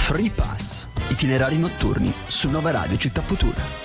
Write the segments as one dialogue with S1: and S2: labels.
S1: Free Pass, itinerari notturni su Nova Radio Città Futura.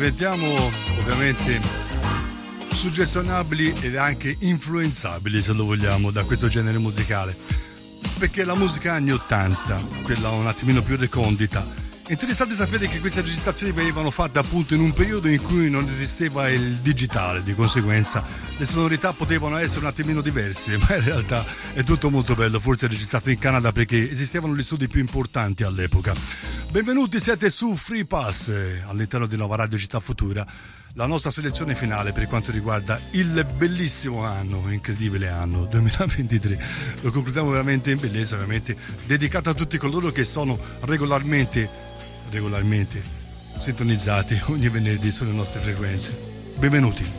S2: diventiamo ovviamente suggestionabili ed anche influenzabili, se lo vogliamo, da questo genere musicale, perché la musica anni 80, quella un attimino più recondita. Interessante sapere che queste registrazioni venivano fatte appunto in un periodo in cui non esisteva il digitale, di conseguenza le sonorità potevano essere un attimino diverse, ma in realtà è tutto molto bello, forse registrato in Canada perché esistevano gli studi più importanti all'epoca. Benvenuti, siete su Free Pass all'interno di Nova Radio Città Futura, la nostra selezione finale per quanto riguarda il bellissimo anno, incredibile anno 2023. Lo concludiamo veramente in bellezza, veramente dedicato a tutti coloro che sono regolarmente sintonizzati ogni venerdì sulle nostre frequenze. Benvenuti.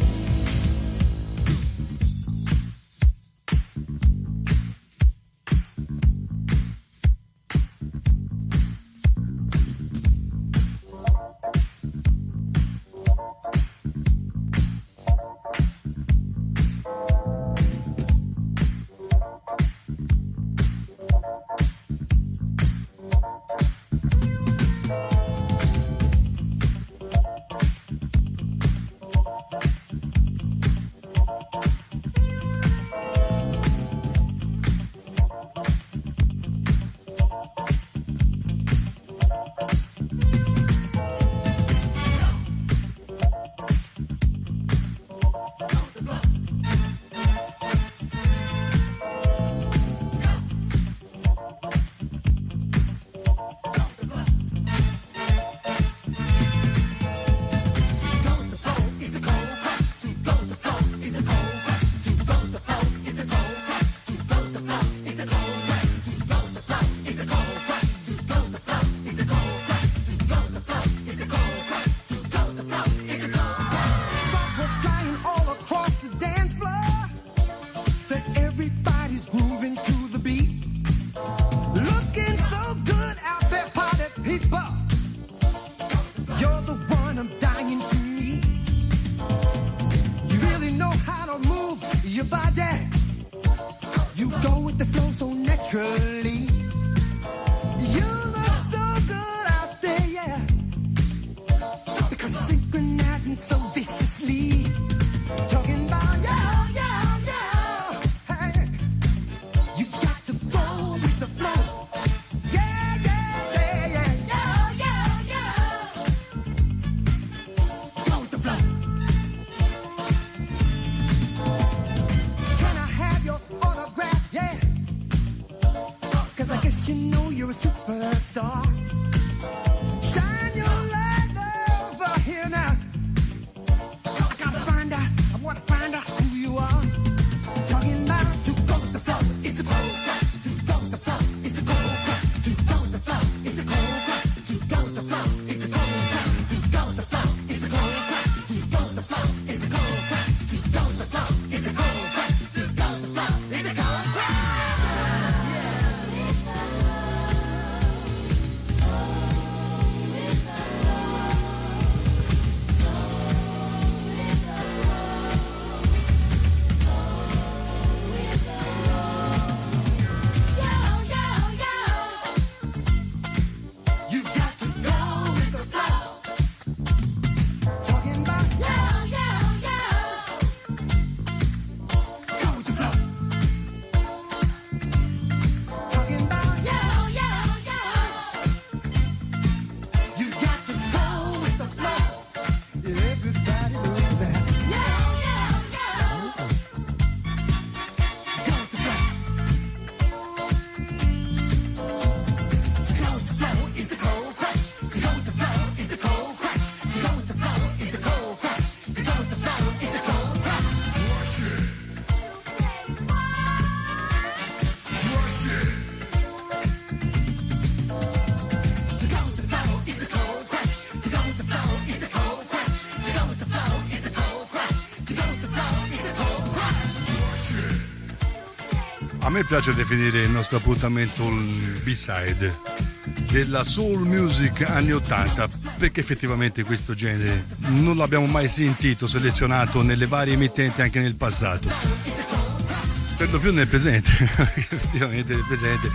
S2: A me piace definire il nostro appuntamento il B-side della soul music anni 80, perché effettivamente questo genere non l'abbiamo mai sentito selezionato nelle varie emittenti anche nel passato, per lo più nel presente. Effettivamente nel presente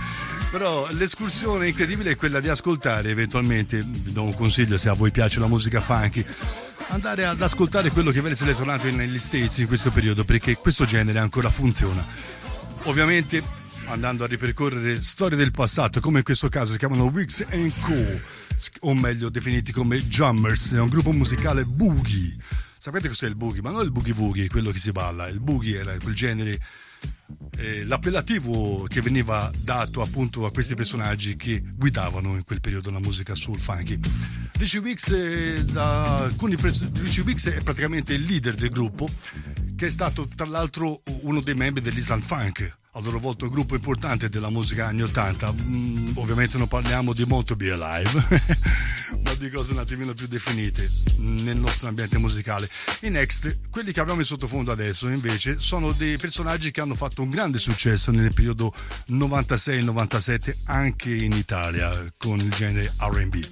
S2: Però l'escursione incredibile è quella di ascoltare eventualmente, vi do un consiglio se a voi piace la musica funky, andare ad ascoltare quello che viene selezionato negli States in questo periodo, perché questo genere ancora funziona. Ovviamente andando a ripercorrere storie del passato, come in questo caso si chiamano Weeks & Co, o meglio definiti come Jammers, è un gruppo musicale boogie. Sapete cos'è il boogie? Ma non il boogie woogie, quello che si balla. Il boogie era quel genere, l'appellativo che veniva dato appunto a questi personaggi che guidavano in quel periodo la musica soul funky. Richie Wicks è praticamente il leader del gruppo, che è stato tra l'altro uno dei membri dell'Island Funk, a loro volta un gruppo importante della musica anni 80. Ovviamente non parliamo di Want to Be Alive, ma di cose un attimino più definite nel nostro ambiente musicale. I Next, quelli che abbiamo in sottofondo adesso, invece, sono dei personaggi che hanno fatto un grande successo nel periodo 96-97 anche in Italia con il genere R&B.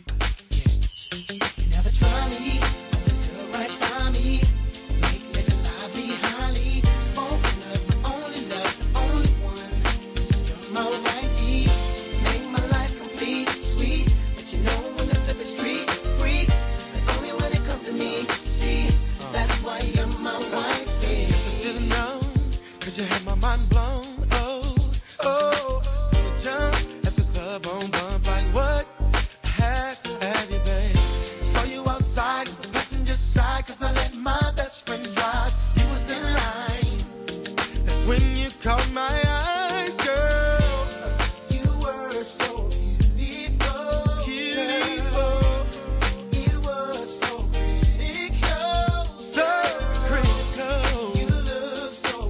S3: You had my mind blown, oh, oh, you jump at the club on bump like what? I had to have you, babe. Saw you outside, the passenger side, cause I let my best friend drive. You was in line, that's when you caught my eyes, girl. You were so beautiful, beautiful. It was so critical, so critical. You look so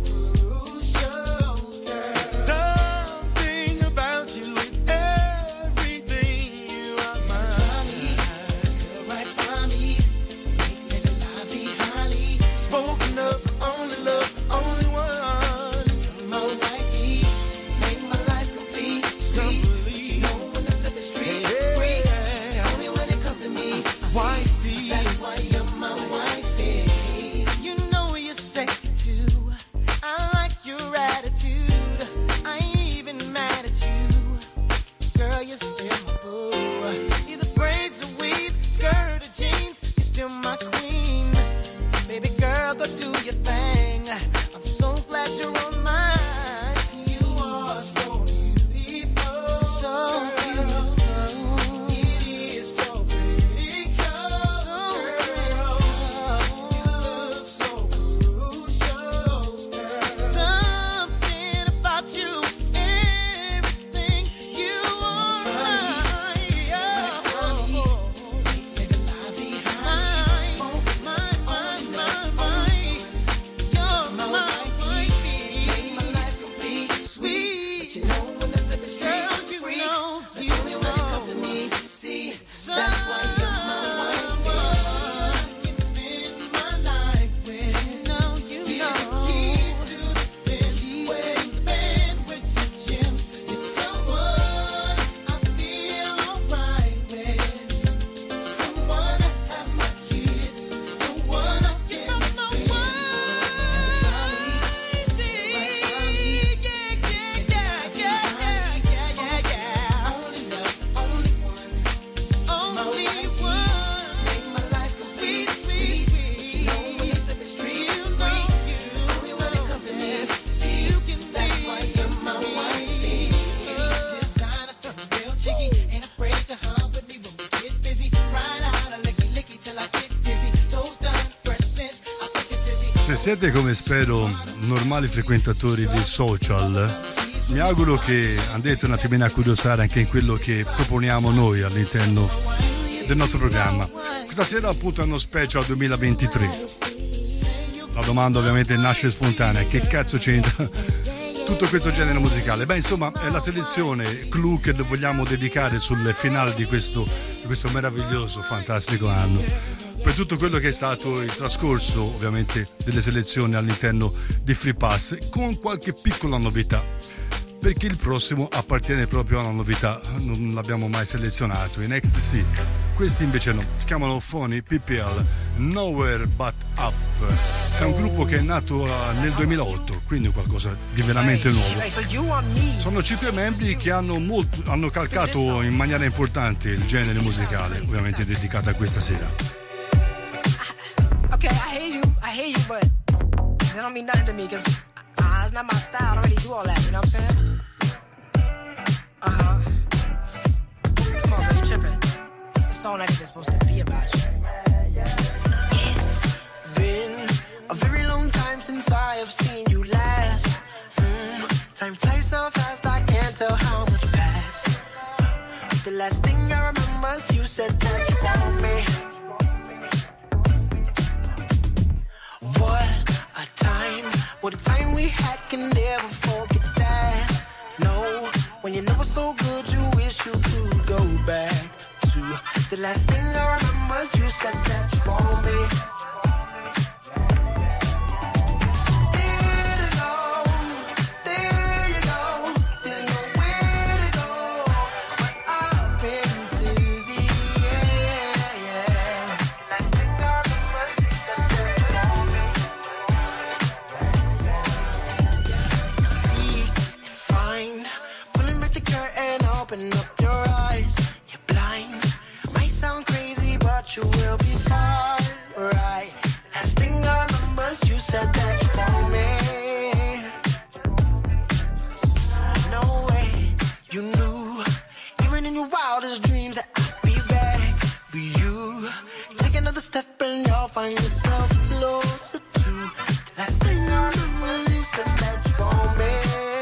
S2: siete, come spero, normali frequentatori dei social, mi auguro che andrete un attimino a curiosare anche in quello che proponiamo noi all'interno del nostro programma. Questa sera appunto è uno special 2023. La domanda ovviamente nasce spontanea: che cazzo c'entra tutto questo genere musicale? Beh, insomma, è la selezione clou che vogliamo dedicare sul finale di questo meraviglioso, fantastico anno, per tutto quello che è stato il trascorso ovviamente delle selezioni all'interno di Free Pass, con qualche piccola novità, perché il prossimo appartiene proprio a una novità, non l'abbiamo mai selezionato. In Ecstasy, questi invece no, si chiamano Phony PPL, Nowhere But Up. è un gruppo che è nato nel 2008, quindi qualcosa di veramente nuovo. Sono 5 membri che hanno calcato in maniera importante il genere musicale, ovviamente dedicato a questa sera.
S4: Okay, I hear you, but that don't mean nothing to me, cause it's not my style, I don't really do all that, you know what I'm saying? Come on, bro, you tripping. The song ain't even supposed to be about you.
S3: It's been a very long time since I have seen you last. Time flies so fast, I can't tell how much passed. The last thing I remember is you said that you want me. What a time we had, can never forget that. No, when you know it's so good, you wish you could go back to the last thing I remember is you said that you want me. Open up your eyes, you're blind. Might sound crazy, but you will be fine, right? Last thing I remember is you said that you want me. No way, you knew, even in your wildest dreams, that I'd be back for you. Take another step and you'll find yourself closer to the last thing I remember is you said that you want me.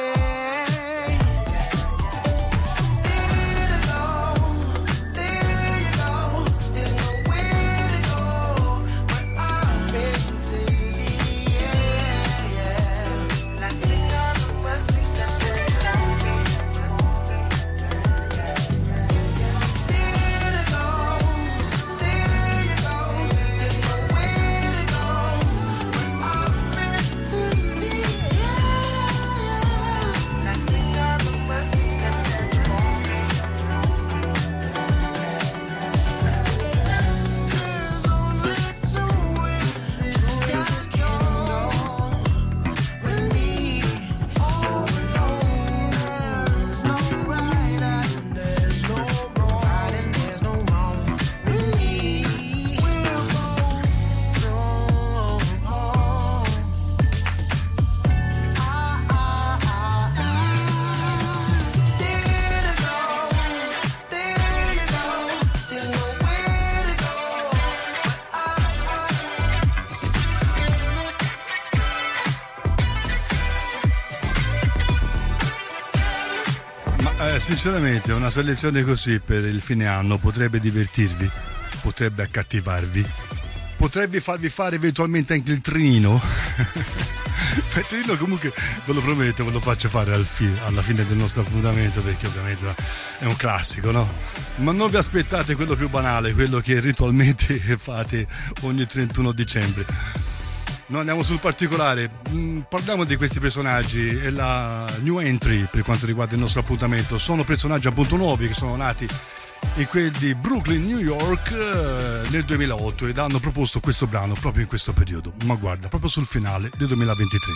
S2: Sinceramente una selezione così per il fine anno potrebbe divertirvi, potrebbe accattivarvi, potrebbe farvi fare eventualmente anche il trino. Il trino comunque ve lo prometto, ve lo faccio fare alla fine del nostro appuntamento, perché ovviamente è un classico, no? Ma non vi aspettate quello più banale, quello che ritualmente fate ogni 31 dicembre. Noi andiamo sul particolare, parliamo di questi personaggi e la new entry per quanto riguarda il nostro appuntamento. Sono personaggi appunto nuovi che sono nati in quel di Brooklyn, New York nel 2008 ed hanno proposto questo brano proprio in questo periodo, ma guarda, proprio sul finale del 2023.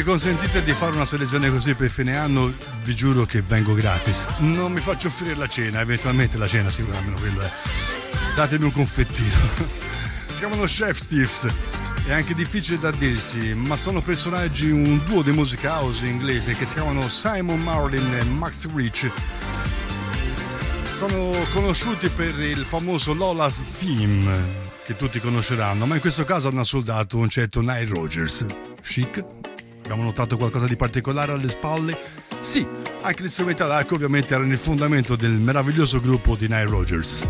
S2: mi consentite di fare una selezione così per fine anno, vi giuro che vengo gratis. Non mi faccio offrire la cena, eventualmente la cena sicuramente quello è. Datemi un confettino. Si chiamano Chef Steves. È anche difficile da dirsi, ma sono personaggi, un duo di musica house inglese che si chiamano Simon Marlin e Max Rich. Sono conosciuti per il famoso Lola's Theme, che tutti conosceranno, ma in questo caso hanno soldato un certo Nile Rodgers. Chic? Abbiamo notato qualcosa di particolare alle spalle? Sì, anche gli strumenti all'arco ovviamente erano il fondamento del meraviglioso gruppo di Nile Rodgers.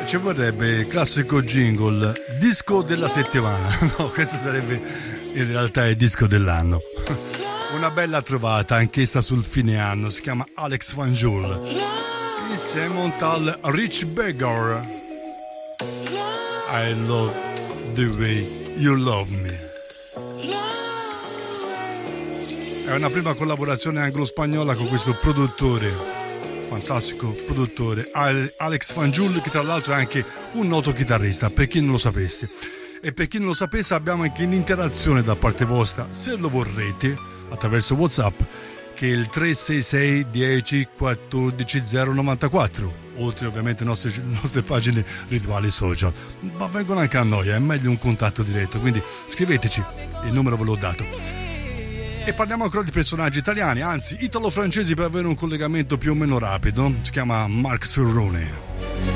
S2: Ci vorrebbe il classico jingle disco della settimana. No, questo sarebbe in realtà il disco dell'anno. Una bella trovata anch'essa sul fine anno, si chiama Alex Van Joule insieme a un tal Rich Beggar. I love the way you love me. È una prima collaborazione anglo-spagnola con questo produttore, fantastico produttore Alex Van Joule, che tra l'altro è anche un noto chitarrista, per chi non lo sapesse. E per chi non lo sapesse abbiamo anche un'interazione da parte vostra, se lo vorrete, attraverso WhatsApp, che è il 366 10 14 094, oltre ovviamente alle nostre pagine rituali social, ma vengono anche a noi, è meglio un contatto diretto, quindi scriveteci, il numero ve l'ho dato. E parliamo ancora di personaggi italiani, anzi italo-francesi, per avere un collegamento più o meno rapido. Si chiama Mark Cerrone.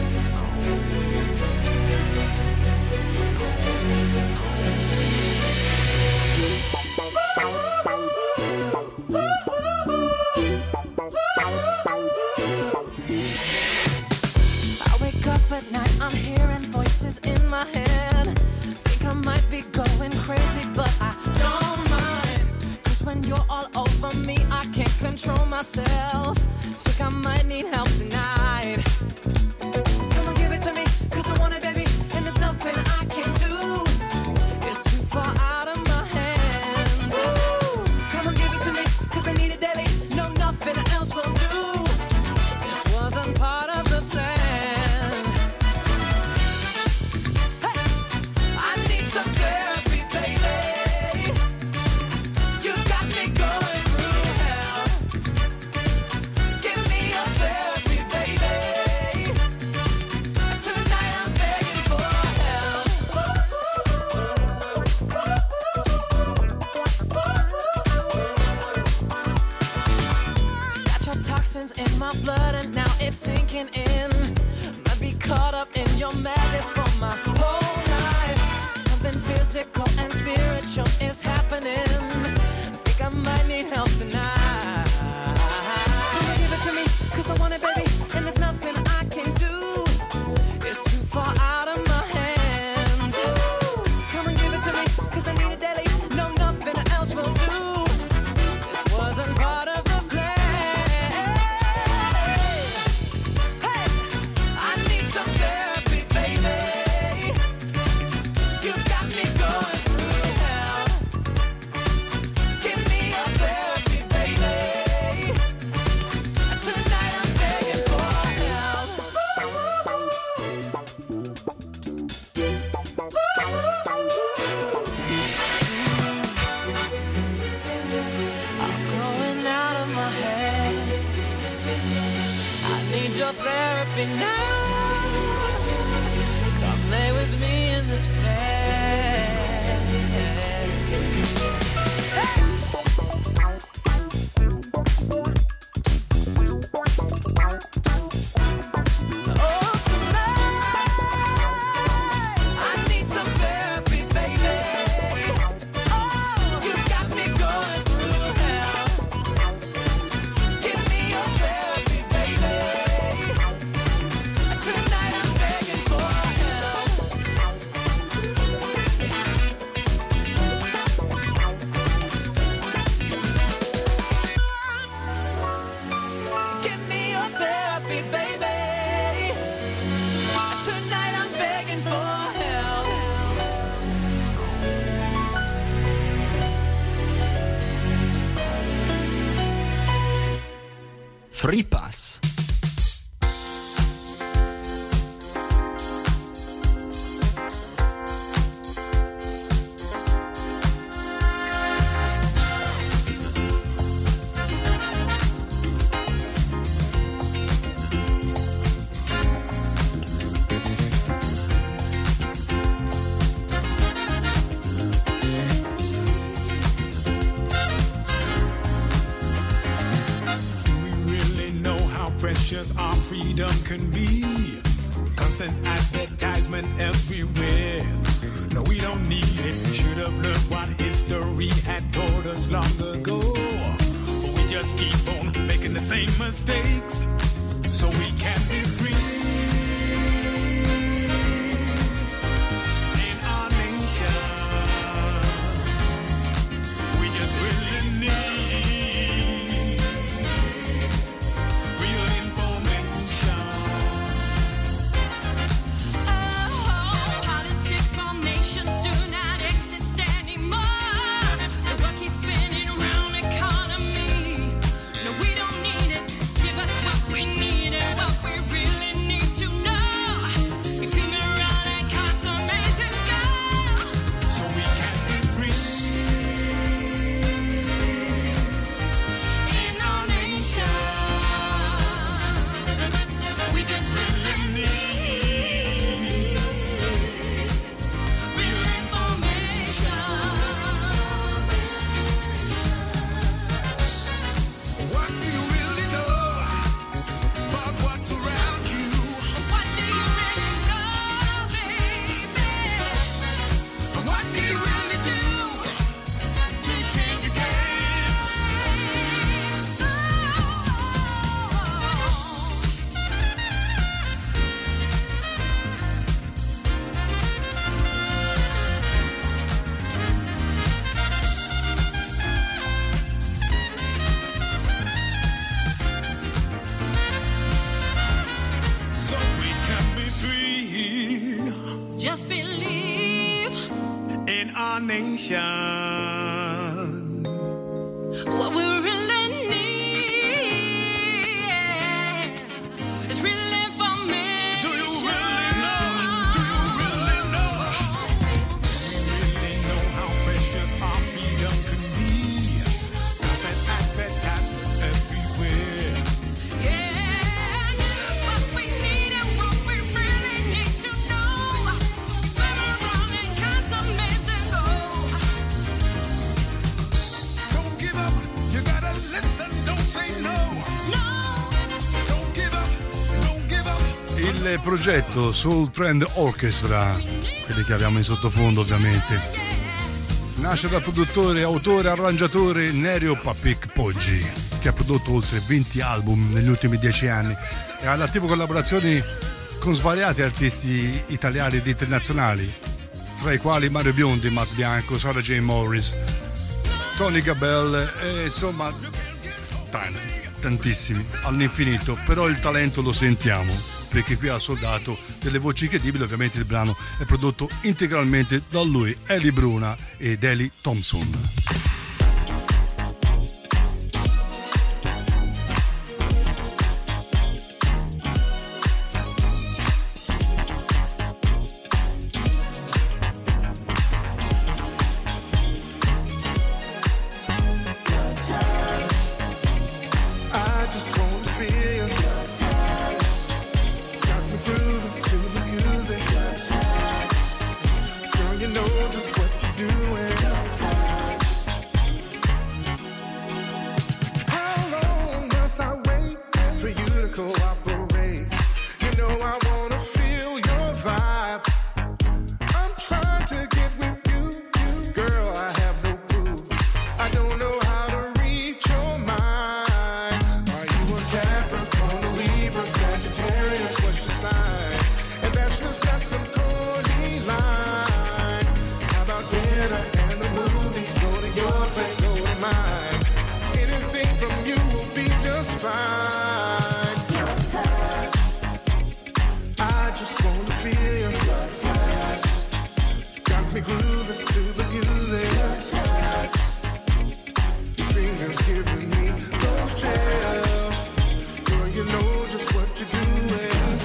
S5: In my head, think I might be going crazy, but I don't mind. 'Cause when you're all over me, I can't control myself. Think I might need help tonight. Come on, give it to me, 'cause I want it, baby, and there's nothing I can do. It's too far out of my hands. Ooh, come on, give it to me, 'cause I need it daily. No, nothing else will do. This wasn't part of the plan. In my blood and now it's sinking in. Might be caught up in your madness for my whole life. Something physical and spiritual is happening. Think I might need help tonight. Come on, give it to me, 'cause I want it, baby, and there's nothing I can do. It's too far out of my hands. Ooh, come on, give it to me, 'cause I need it daily. No, nothing else will do. This wasn't part of the plan. Therapy now. Come lay with me in this bed.
S1: Free Pass.
S3: Our freedom can be constant advertisement everywhere. No, we don't need it. We should have learned what history had told us long ago. But we just keep on making the same mistakes so we can be free. our nation.
S5: What we really need is really information.
S3: Do you really know? Do you really know? Really know how precious our freedom can be. Cause an advertisement everywhere.
S5: Yeah, what we need and what we really need to know. Better run and consummate and go.
S3: Don't give up, you gotta listen, don't say no.
S5: No.
S3: Don't give up, don't give up.
S2: Il progetto Soul Trend Orchestra, quelli che abbiamo in sottofondo ovviamente, nasce dal produttore, autore, arrangiatore Nerio Papik Poggi, che ha prodotto oltre 20 album negli ultimi 10 anni e ha attivo collaborazioni con svariati artisti italiani ed internazionali, tra i quali Mario Biondi, Matt Bianco, Sarah Jane Morris, Tony Gabel e insomma tantissimi all'infinito. Però il talento lo sentiamo, perché qui ha soldato delle voci incredibili. Ovviamente il brano è prodotto integralmente da lui, Eli Bruna ed Eli Thompson.
S3: I just want to feel your touch. Got me grooving to the music. Girl, you know just what you're doing. How long must I wait for you to cooperate? You know I wanna feel your vibe. I'm trying to get with you, girl. I have no clue. I don't know how to reach your mind. Are you a Capricorn, a Libra, Sagittarius? What's your sign? And that's just got some corny line. How about dinner and a movie? Go to your place, go to mine. Anything from you will be just fine. Your touch. I just wanna feel your touch. Got me grooving to the music. Your touch. Your fingers giving me those chills. Girl, you know just what you're doing.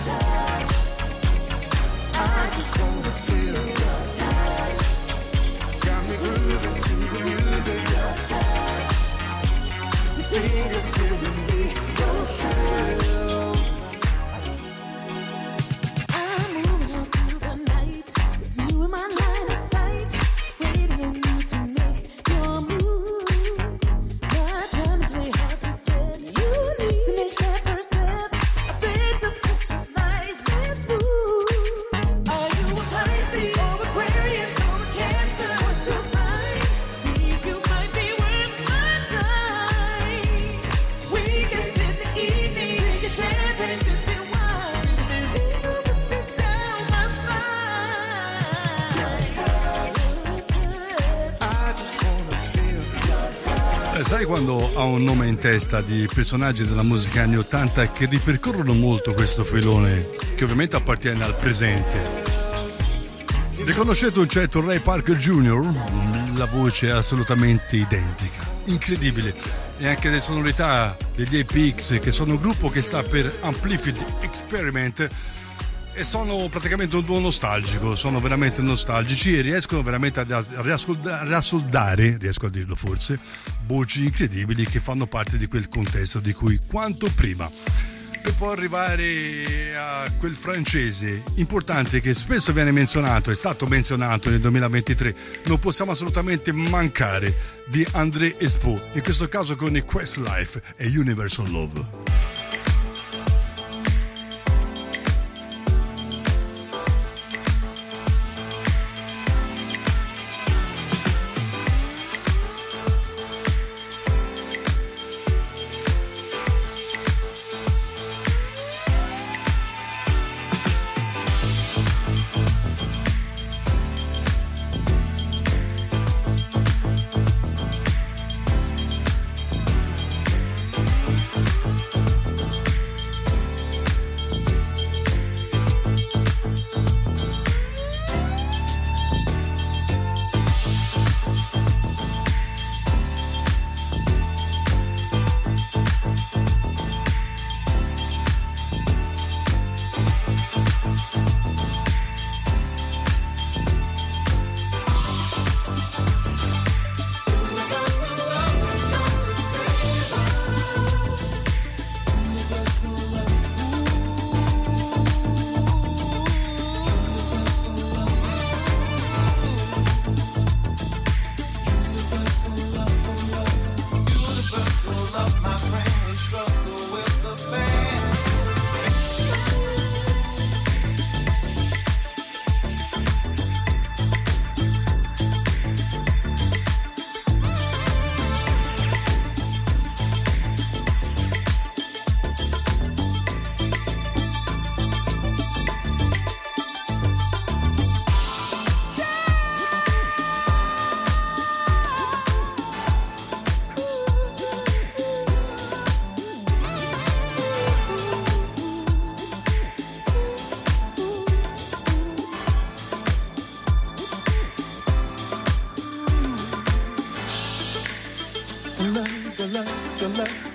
S3: I just wanna feel your touch. Got me grooving to the music. Your touch. Your fingers giving me those chills.
S5: I'm moving on through the night with you in my line of sight, waiting on you to make your move. Not trying to play hard to get. You need to make that first step. I bet your touch is nice and smooth. Are you a Pisces or Aquarius or a Cancer? What's your sign? Think you might be worth my time. We can spend the evening drinking champagne, sipping wine, and tingles up and down my spine. Your touch.
S3: I just wanna feel your touch.
S2: Sai quando ha un nome in testa di personaggi della musica anni 80 che ripercorrono molto questo filone, che ovviamente appartiene al presente? Riconoscete un certo Ray Parker Jr.? La voce è assolutamente identica, incredibile. E anche le sonorità degli APX, che sono un gruppo che sta per Amplified Experiment, e sono praticamente un duo nostalgico, sono veramente nostalgici e riescono veramente a riassoldare, riesco a dirlo forse, voci incredibili che fanno parte di quel contesto di cui quanto prima. Per poi arrivare a quel francese importante che spesso viene menzionato, è stato menzionato nel 2023, non possiamo assolutamente mancare, di André Espo, in questo caso con i Questlife e Universal Love.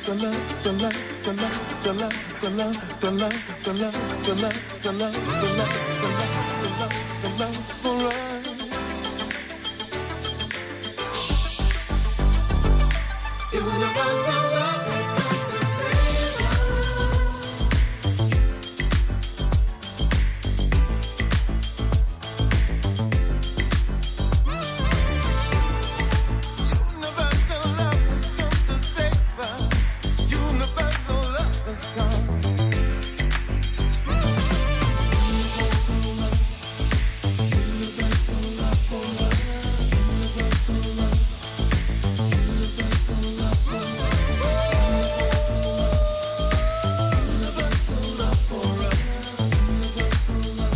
S3: for us. Universal love has come to save us. Universal love has come to save us. Universal love has come. Universal love. Universal love for us. Universal love. Universal love for us. Universal love for us. Universal love.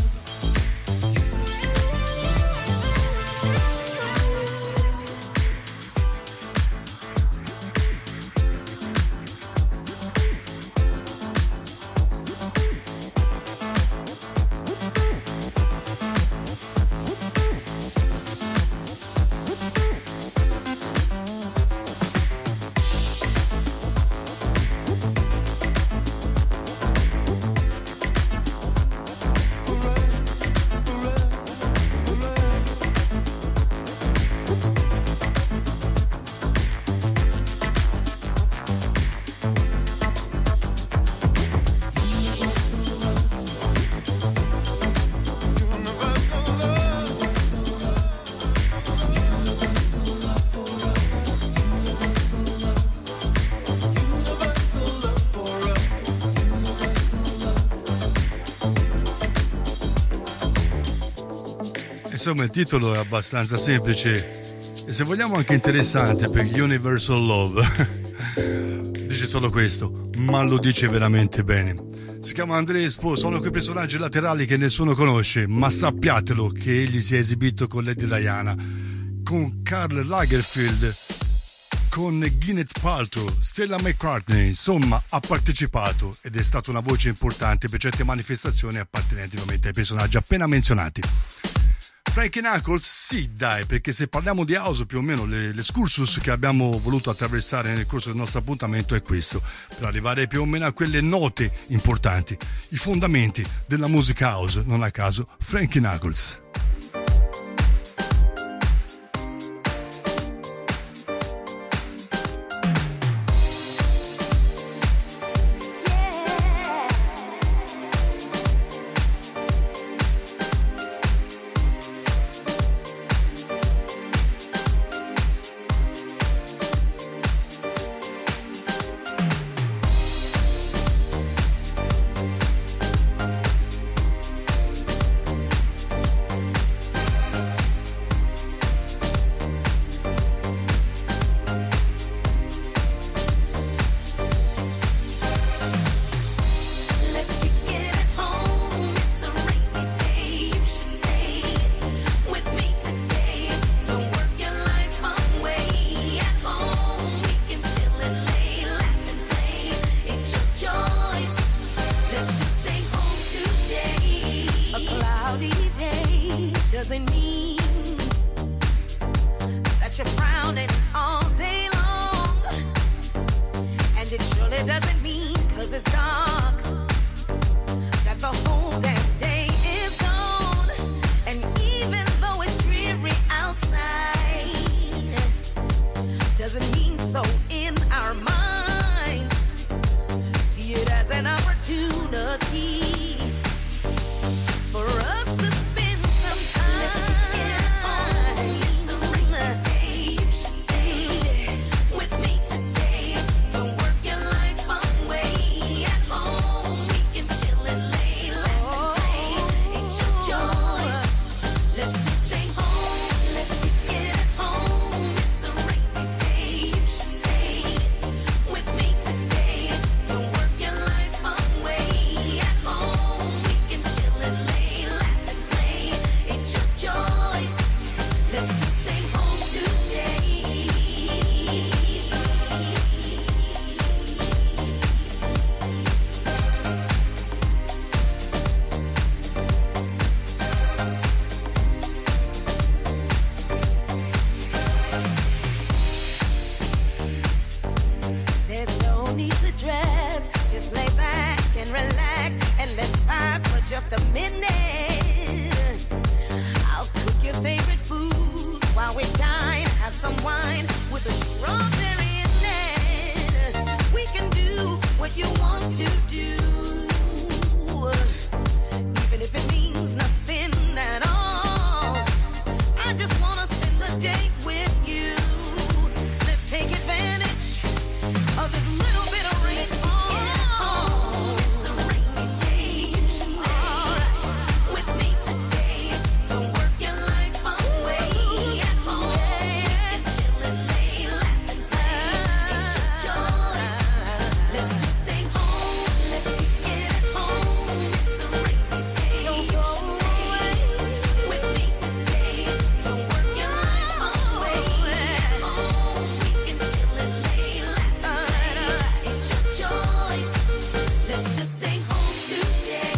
S2: Insomma, il titolo è abbastanza semplice e se vogliamo anche interessante, perché Universal Love dice solo questo, ma lo dice veramente bene. Si chiama Andrea Espo, sono quei personaggi laterali che nessuno conosce, ma sappiatelo che egli si è esibito con Lady Diana, con Karl Lagerfeld, con Gwyneth Paltrow, Stella McCartney, insomma ha partecipato ed è stata una voce importante per certe manifestazioni appartenenti ovviamente ai personaggi appena menzionati. Frankie Knuckles, sì dai, perché se parliamo di house più o meno l'escursus che abbiamo voluto attraversare nel corso del nostro appuntamento è questo, per arrivare più o meno a quelle note importanti, i fondamenti della musica house, non a caso Frankie Knuckles.
S6: Don't work your life away at home.
S5: just a minute. I'll cook your favorite foods while we dine. Have some wine with a strawberry in it. We can do what you want to do, even if it means nothing at all. I just wanna spend the day with you. Let's take advantage of this little bit of rainfall. It's a rainy day. You should stay with me today. Don't work your life away at home. And chill and lay, laugh and play. It's your choice. Let's just stay home. Let's get at home. It's a rainy day. You should stay with me today. Don't work your life away at home. We can chill and lay, laugh and play. It's your choice. Let's just stay home today.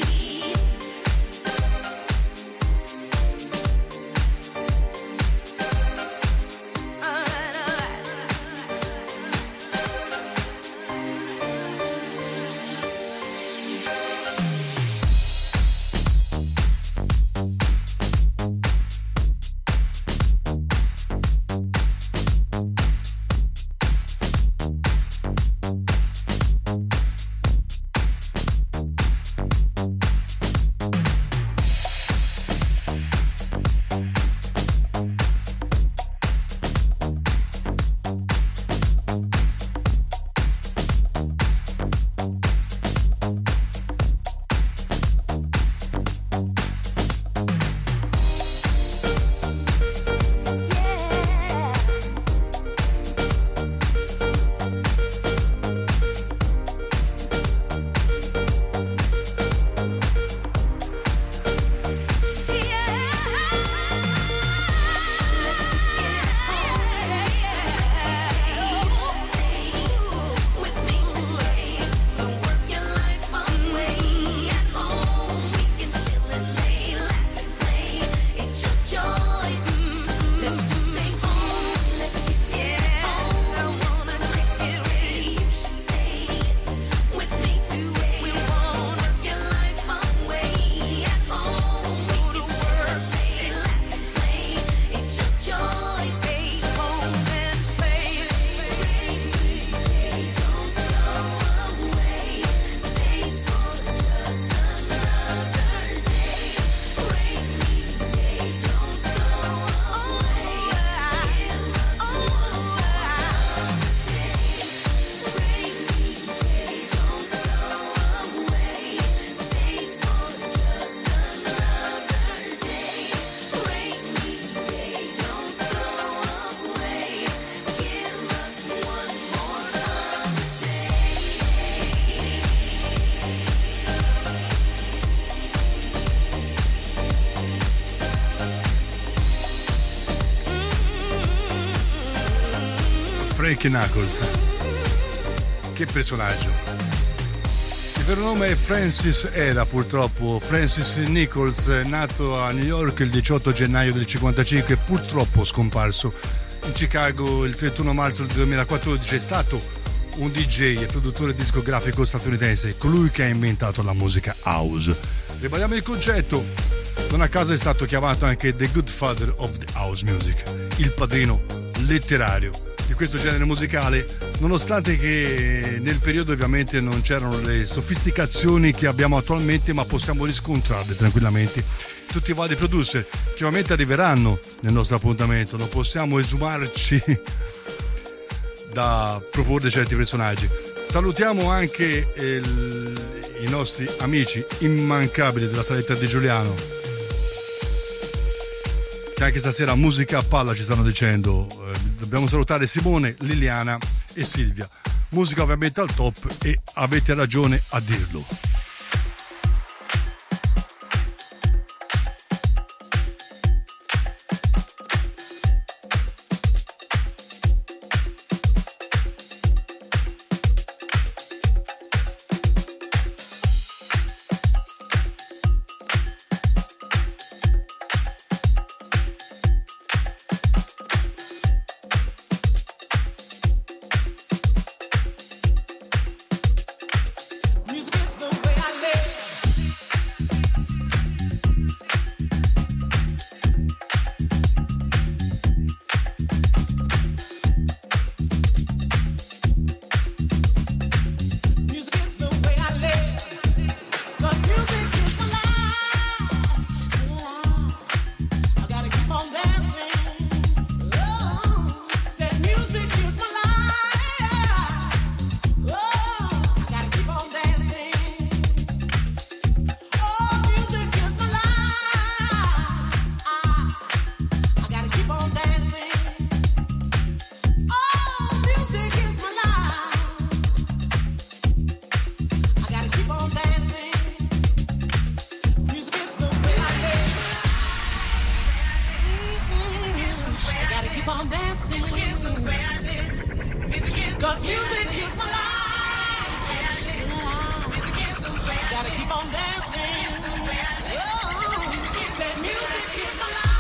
S2: Frankie Knuckles. Che personaggio. Il vero nome è Francis, era purtroppo Francis Nichols, nato a New York il 18 gennaio del 55, purtroppo scomparso in Chicago il 31 marzo del 2014. È stato un DJ e produttore discografico statunitense, colui che ha inventato la musica house. Ribadiamo il concetto, non a caso è stato chiamato anche The Good Father of the House Music, il padrino letterario di questo genere musicale, nonostante che nel periodo ovviamente non c'erano le sofisticazioni che abbiamo attualmente, ma possiamo riscontrarle tranquillamente. Tutti i vari producer che ovviamente arriveranno nel nostro appuntamento, non possiamo esumarci da proporre certi personaggi. Salutiamo anche i nostri amici immancabili della saletta di Giuliano, che anche stasera musica a palla ci stanno dicendo. Dobbiamo salutare Simone, Liliana e Silvia. Musica ovviamente al top e avete ragione a dirlo.
S5: Music is the 'cause music is my life. Gotta keep on dancing. Oh, said music is my life.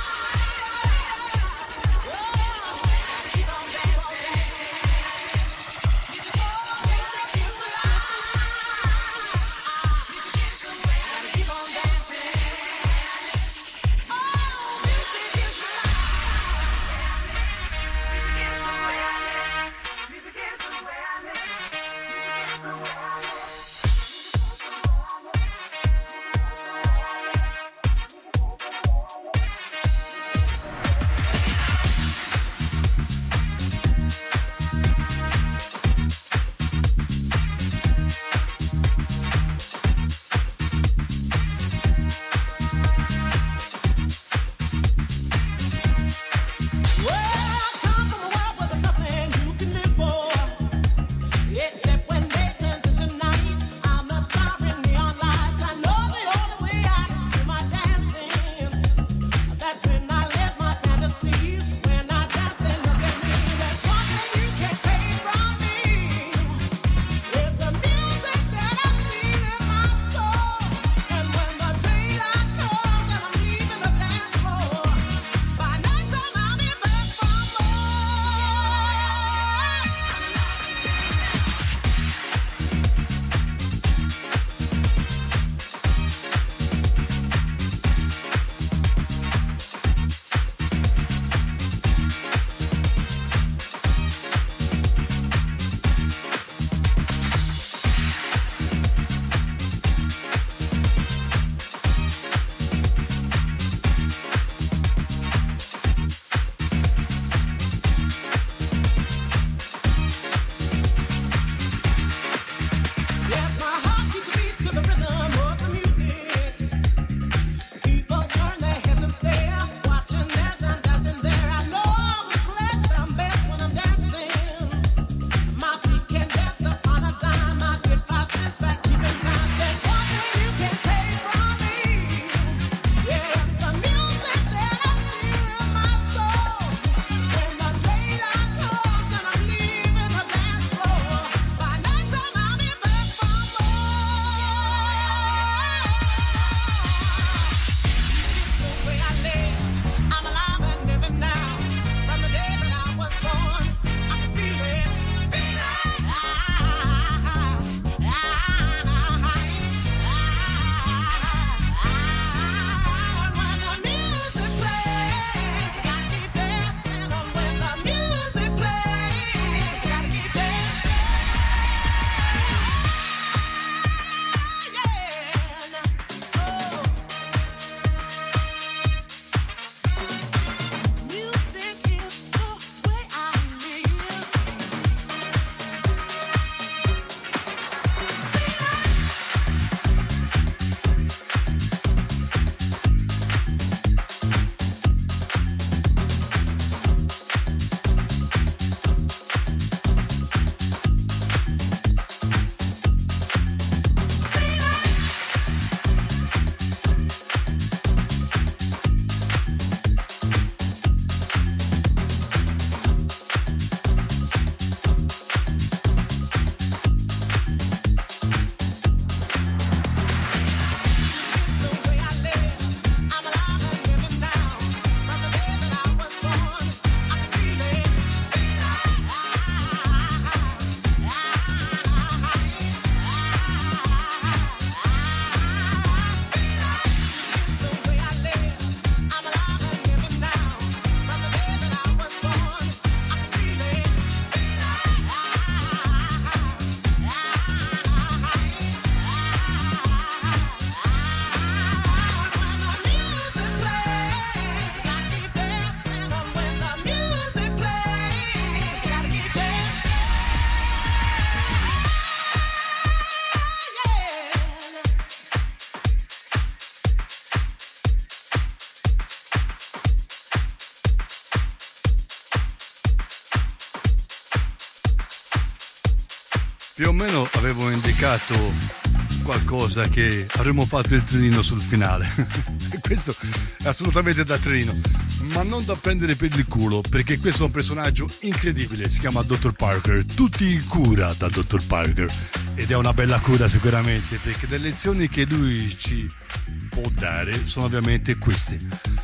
S2: più o meno avevo indicato qualcosa che avremmo fatto il trenino sul finale. Questo è assolutamente da trenino, ma non da prendere per il culo, perché questo è un personaggio incredibile, si chiama Dr. Parker, tutti in cura da Dr. Parker, ed è una bella cura sicuramente, perché le lezioni che lui ci può dare sono ovviamente queste.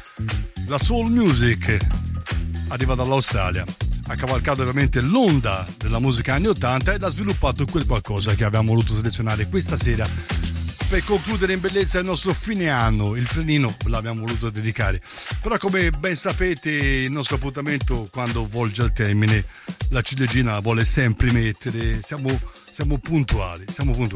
S2: La soul music arriva dall'Australia, ha cavalcato ovviamente l'onda della musica anni 80 ed ha sviluppato quel qualcosa che abbiamo voluto selezionare questa sera per concludere in bellezza il nostro fine anno. Il trenino l'abbiamo voluto dedicare, però come ben sapete il nostro appuntamento quando volge al termine la ciliegina la vuole sempre mettere, siamo puntuali,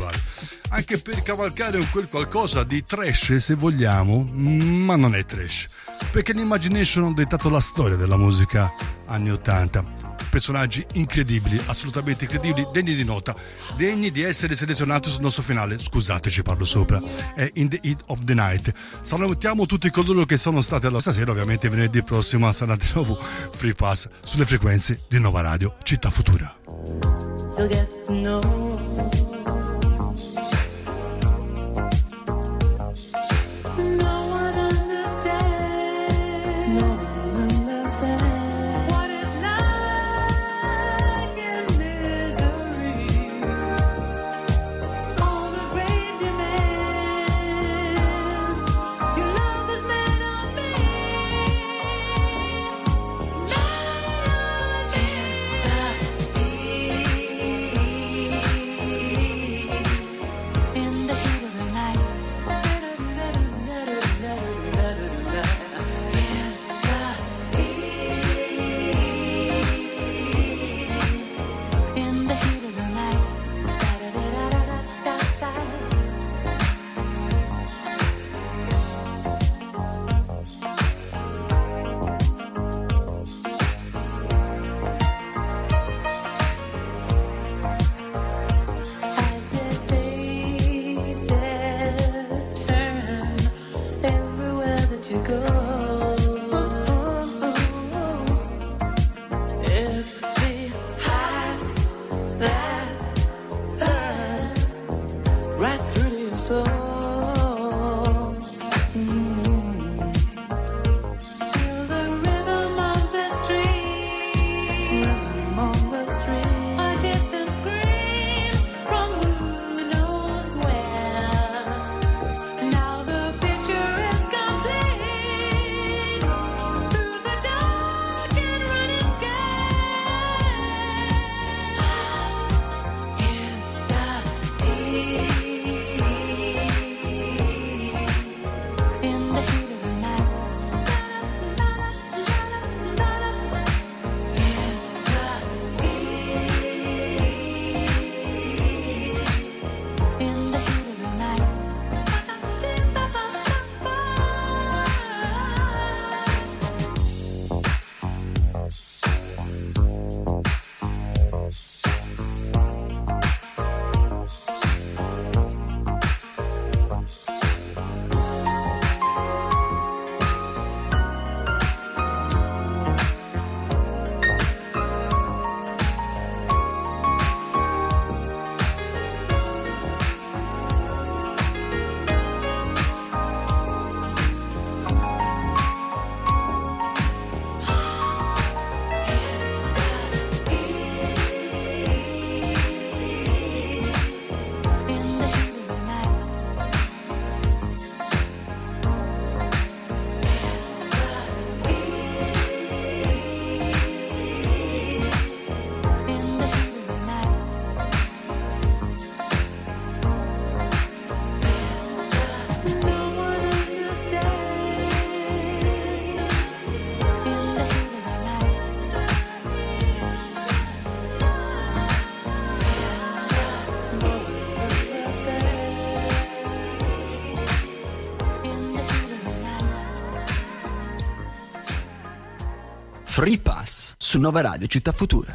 S2: anche per cavalcare un quel qualcosa di trash se vogliamo, ma non è trash, perché l'Imagination ha dettato la storia della musica anni 80. Personaggi incredibili, assolutamente incredibili, degni di nota, degni di essere selezionati sul nostro finale. Scusateci, parlo sopra, è In the Heat of the Night. Salutiamo tutti coloro che sono stati alla stasera, ovviamente venerdì prossimo sarà di nuovo Free Pass sulle frequenze di Nova Radio Città Futura.
S6: You'll get to know.
S1: Free Pass su Nova Radio Città Futura.